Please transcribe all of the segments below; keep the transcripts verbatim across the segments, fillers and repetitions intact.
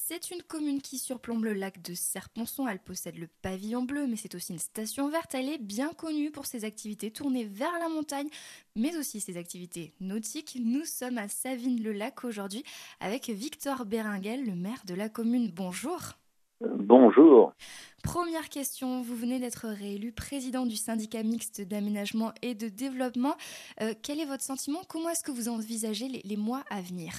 C'est une commune qui surplombe le lac de Serponçon. Elle possède le pavillon bleu, mais c'est aussi une station verte. Elle est bien connue pour ses activités tournées vers la montagne, mais aussi ses activités nautiques. Nous sommes à Savines-le-Lac aujourd'hui avec Victor Béringuel, le maire de la commune. Bonjour. Bonjour. Première question, vous venez d'être réélu président du syndicat mixte d'aménagement et de développement. Euh, quel est votre sentiment? Comment est-ce que vous envisagez les, les mois à venir?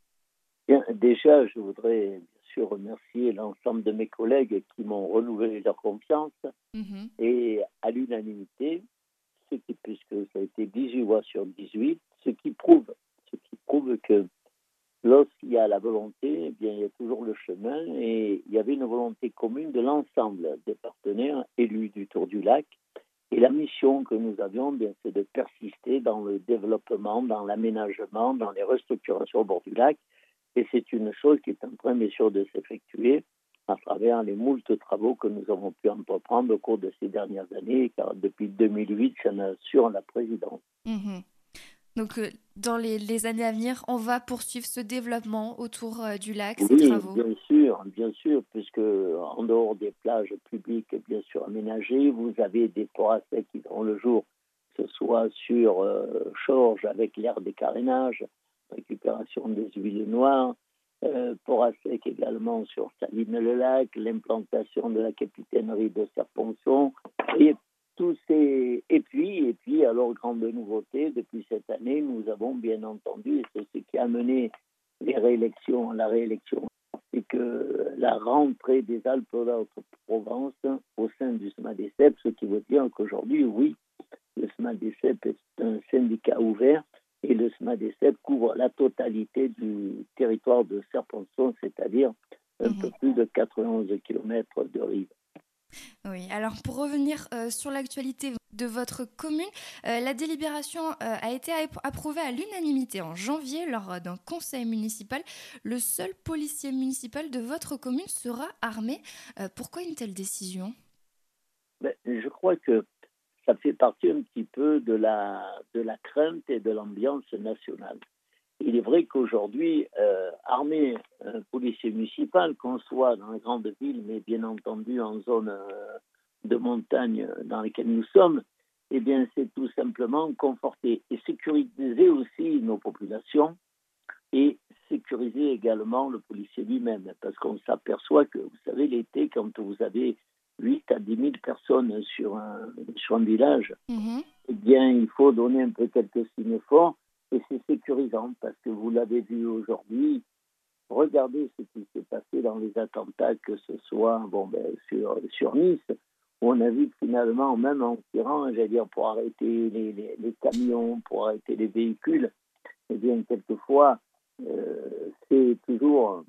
Bien, déjà, je voudrais bien sûr remercier l'ensemble de mes collègues qui m'ont renouvelé leur confiance Mhm. et à l'unanimité, ce qui, puisque ça a été dix-huit voix sur dix-huit, ce qui prouve, ce qui prouve que lorsqu'il y a la volonté, eh bien, il y a toujours le chemin et il y avait une volonté commune de l'ensemble des partenaires élus du Tour du Lac. Et la mission que nous avions, bien, c'est de persister dans le développement, dans l'aménagement, dans les restructurations au bord du lac. Et c'est une chose qui est en train, bien sûr, de s'effectuer à travers les moultes travaux que nous avons pu entreprendre au cours de ces dernières années, car depuis deux mille huit, j'en assure la présidence. Mhm. Donc, euh, dans les, les années à venir, on va poursuivre ce développement autour euh, du lac, ces Oui, travaux. bien sûr, bien sûr, puisque en dehors des plages publiques, bien sûr, aménagées, vous avez des ports à sec qui verront le jour, que ce soit sur euh, Chorges avec l'aire des carénages, récupération des huiles noires, euh, port à sec également sur Savines-le-Lac, l'implantation de la capitainerie de Serponçon, et tous ces et puis et puis alors grande nouveauté depuis cette année, nous avons bien entendu, et c'est ce qui a mené les réélections, la réélection, c'est que la rentrée des Alpes-de-Haute-Provence au sein du SMADECEP, ce qui veut dire qu'aujourd'hui, oui, le SMADECEP est un syndicat ouvert et le SMADECEP couvre la totalité du territoire de Serponçon, c'est-à-dire un peu Mhm. plus de quatre-vingt-onze kilomètres de rive. Oui, alors pour revenir euh, sur l'actualité de votre commune, euh, la délibération euh, a été ap- approuvée à l'unanimité en janvier lors euh, d'un conseil municipal. Le seul policier municipal de votre commune sera armé. Euh, pourquoi une telle décision? Mais je crois que ça fait partie un petit peu de la, de la crainte et de l'ambiance nationale. Il est vrai qu'aujourd'hui, euh, armer un policier municipal, qu'on soit dans les grandes villes, mais bien entendu en zone euh, de montagne dans lesquelles nous sommes, eh bien, c'est tout simplement conforter et sécuriser aussi nos populations et sécuriser également le policier lui-même. Parce qu'on s'aperçoit que, vous savez, l'été, quand vous avez huit à dix mille personnes sur un, sur un village, Mhm. eh bien, il faut donner un peu quelques signes forts et c'est sécurisant parce que vous l'avez vu aujourd'hui. Regardez ce qui s'est passé dans les attentats, que ce soit bon, ben, sur, sur Nice, où on a vu que finalement, même en tirant, j'allais dire, pour arrêter les, les, les camions, pour arrêter les véhicules, eh bien, quelquefois, euh, c'est toujours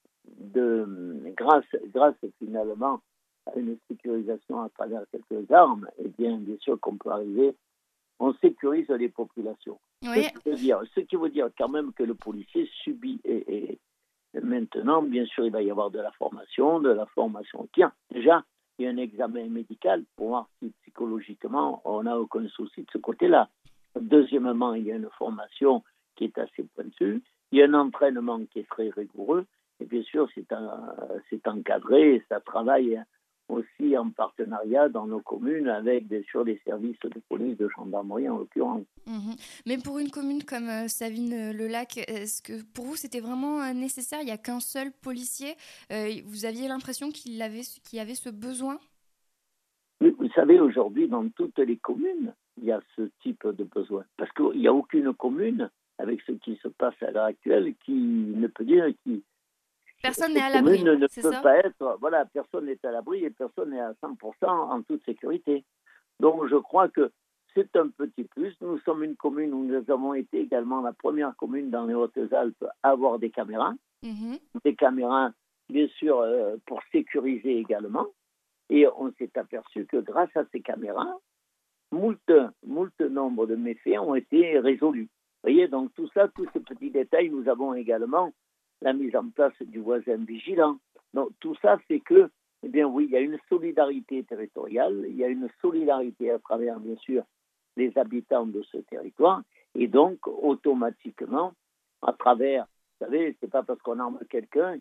de, grâce, grâce finalement à une sécurisation à travers quelques armes, eh bien, bien sûr qu'on peut arriver, on sécurise les populations. Ce Oui. qui veut dire, ce qui veut dire quand même que le policier subit et, et maintenant, bien sûr, il va y avoir de la formation, de la formation. Tiens, déjà, il y a un examen médical pour voir si psychologiquement on n'a aucun souci de ce côté-là. Deuxièmement, il y a une formation qui est assez pointue. Il y a un entraînement qui est très rigoureux. Et bien sûr, c'est, un, c'est encadré et ça travaille aussi en partenariat dans nos communes avec, bien sûr, les services de police, de gendarmerie en l'occurrence. Mhm. Mais pour une commune comme euh, Savines-le-Lac, est-ce que pour vous c'était vraiment euh, nécessaire? Il n'y a qu'un seul policier. Euh, vous aviez l'impression qu'il avait, qu'il y avait ce besoin? Mais vous savez, aujourd'hui, dans toutes les communes, il y a ce type de besoin. Parce qu'il n'y a aucune commune, avec ce qui se passe à l'heure actuelle, qui ne peut dire qui Personne n'est cette à commune l'abri, ne c'est peut ça? pas être, voilà, personne n'est à l'abri et personne n'est à cent pour cent en toute sécurité. Donc je crois que c'est un petit plus. Nous sommes une commune où nous avons été également la première commune dans les Hautes-Alpes à avoir des caméras. Mhm. Des caméras, bien sûr, euh, pour sécuriser également. Et on s'est aperçu que grâce à ces caméras, moult, moult nombre de méfaits ont été résolus. Vous voyez, donc tout ça, tous ces petits détails, nous avons également la mise en place du voisin vigilant. Donc tout ça fait que, eh bien oui, il y a une solidarité territoriale, il y a une solidarité à travers, bien sûr, les habitants de ce territoire, et donc automatiquement, à travers, vous savez, c'est pas parce qu'on arme quelqu'un, il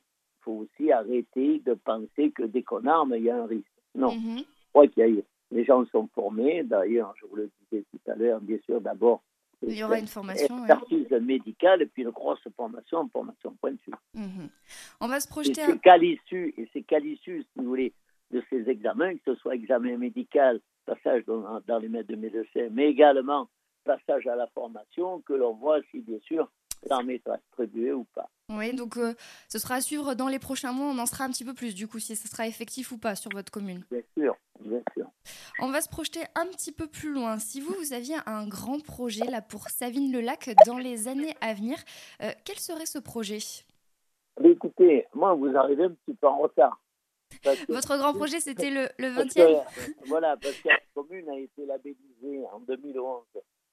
faut aussi arrêter de penser que dès qu'on arme, il y a un risque. Non, Mhm. je crois qu'il y a, les gens sont formés. D'ailleurs, je vous le disais tout à l'heure, bien sûr, d'abord, Il y aura une formation, oui. expertise médicale et puis une grosse formation, formation pointue. Mhm. On va se Et projeter c'est un... qu'à l'issue, et c'est qu'à l'issue, si vous voulez, de ces examens, que ce soit examen médical, passage dans, dans les mains de médecins, mais également passage à la formation, que l'on voit si, bien sûr, l'armée est attribuée ou pas. Oui, donc euh, ce sera à suivre dans les prochains mois. On en saura un petit peu plus, du coup, si ce sera effectif ou pas sur votre commune. Bien sûr, bien sûr. On va se projeter un petit peu plus loin. Si vous, vous aviez un grand projet là pour Savines-le-Lac dans les années à venir, euh, quel serait ce projet? Mais écoutez, moi, vous arrivez un petit peu en retard. Parce que, Votre grand projet, c'était le, le parce vingtième? que, voilà, parce que la commune a été labellisée en deux mille onze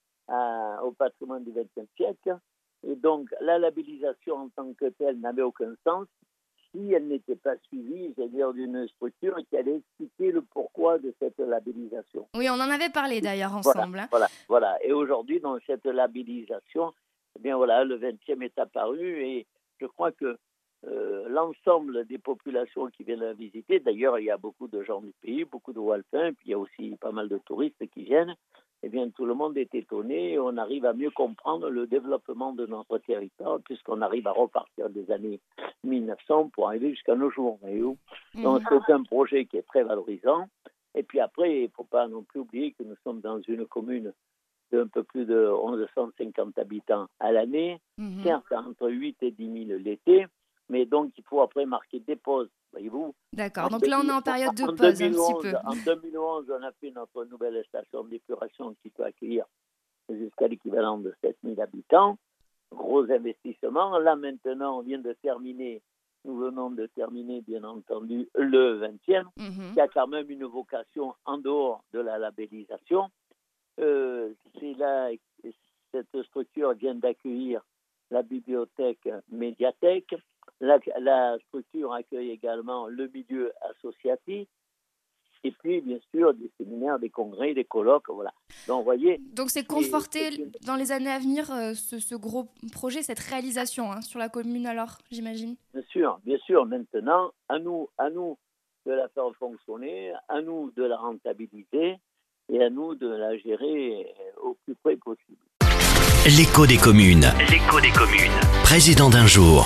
à- au patrimoine du vingtième siècle. Et donc, la labellisation en tant que telle n'avait aucun sens si elle n'était pas suivie, c'est-à-dire d'une structure qui allait expliquer le pourquoi de cette labellisation. Oui, on en avait parlé d'ailleurs Voilà, ensemble, hein. voilà, voilà. Et aujourd'hui, dans cette labellisation, eh bien voilà, le vingtième est apparu et je crois que euh, l'ensemble des populations qui viennent la visiter, d'ailleurs, il y a beaucoup de gens du pays, beaucoup de Walpins, puis il y a aussi pas mal de touristes qui viennent, eh bien tout le monde est étonné et on arrive à mieux comprendre le développement de notre territoire puisqu'on arrive à repartir des années mille neuf cents pour arriver jusqu'à nos jours. Voyez-vous. Donc Mhm. c'est un projet qui est très valorisant. Et puis après, il ne faut pas non plus oublier que nous sommes dans une commune d'un peu plus de mille cent cinquante habitants à l'année, Mhm. certes entre huit et dix mille l'été, mais donc il faut après marquer des pauses, voyez-vous. D'accord, En, donc deux là on est mille en période de en pause un petit deux mille onze, peu. en deux mille onze, on a fait notre nouvelle station d'épuration qui peut accueillir jusqu'à l'équivalent de sept mille habitants. Gros investissement. Là maintenant, on vient de terminer, nous venons de terminer bien entendu le vingtième, Mhm. qui a quand même une vocation en dehors de la labellisation. Euh, c'est là, cette structure vient d'accueillir la bibliothèque médiathèque. La, la structure accueille également le milieu associatif. Et puis, bien sûr, des séminaires, des congrès, des colloques, voilà. Donc, vous voyez, Donc c'est c'est, conforté c'est une... dans les années à venir euh, ce, ce gros projet, cette réalisation hein, sur la commune alors, j'imagine. Bien sûr, bien sûr. Maintenant, à nous, à nous de la faire fonctionner, à nous de la rentabiliser et à nous de la gérer au plus près possible. L'écho des communes. L'écho des communes. Président d'un jour.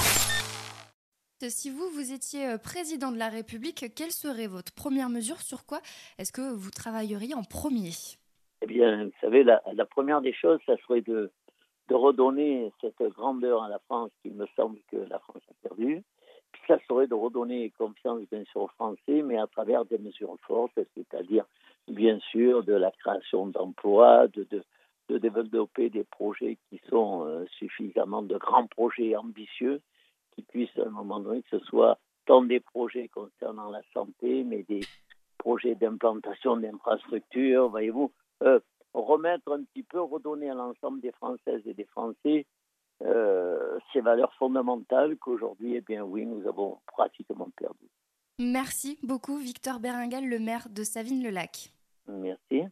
Si vous, vous étiez euh, président de la République, quelle serait votre première mesure? Sur quoi est-ce que vous travailleriez en premier? Eh bien, vous savez, la, la première des choses, ça serait de, de redonner cette grandeur à la France qu'il me semble que la France a perdue. Puis ça serait de redonner confiance, bien sûr, aux Français, mais à travers des mesures fortes, c'est-à-dire, bien sûr, de la création d'emplois, de, de, de développer des projets qui sont euh, suffisamment de grands projets ambitieux, qui puissent, à un moment donné, que ce soit tant des projets concernant la santé, mais des projets d'implantation d'infrastructures, voyez-vous, euh, remettre un petit peu, redonner à l'ensemble des Françaises et des Français euh, ces valeurs fondamentales qu'aujourd'hui, eh bien oui, nous avons pratiquement perdues. Merci beaucoup Victor Beringal, le maire de Savines-le-Lac. Merci.